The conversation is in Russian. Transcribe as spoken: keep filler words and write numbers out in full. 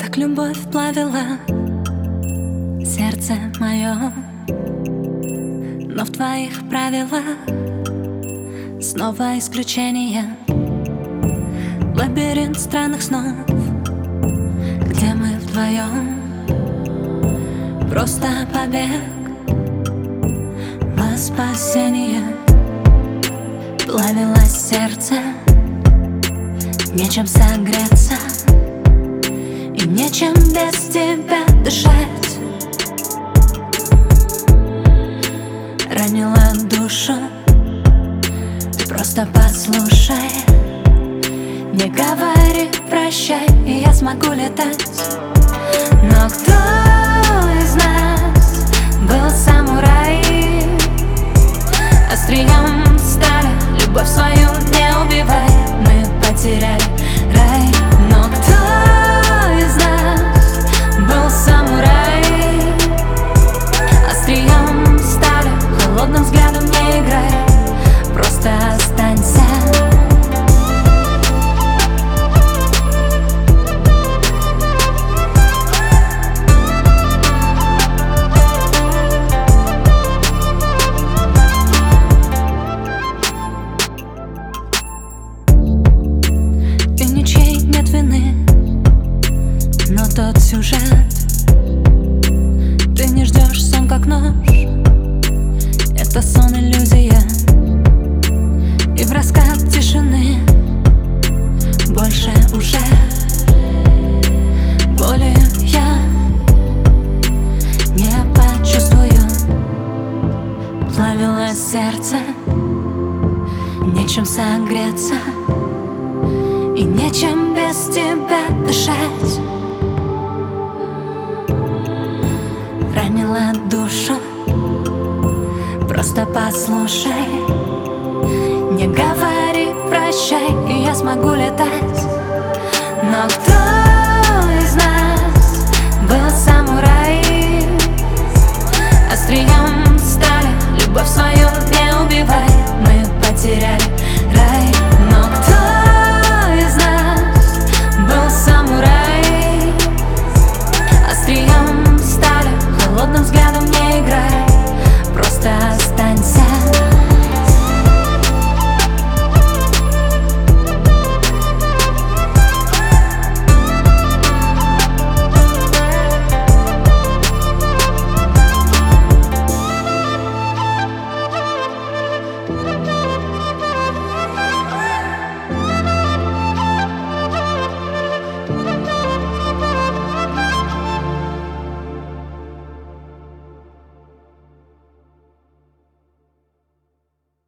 Как любовь плавила сердце мое, но в твоих правилах снова исключение. Лабиринт странных снов, где мы вдвоем, просто побег во спасение. Плавилось сердце, нечем согреться и нечем без тебя дышать. Ранила душу, ты просто послушай. Не говори прощай, и я смогу летать. Но кто из нас был самурай? Острием стали, любовь свою не убивай. Мы потеряли рай. Но кто из нас был самурай? Острием стали, холодным взглядом не играй. Просто останься. Нет вины, но тот сюжет. Ты не ждешь сон как нож, это сон иллюзия. И в раскат тишины больше уже боли я не почувствую. Плавилось сердце, нечем согреться и нечем без тебя дышать. Ранила душу, просто послушай. Не говори прощай, и я смогу летать. Но кто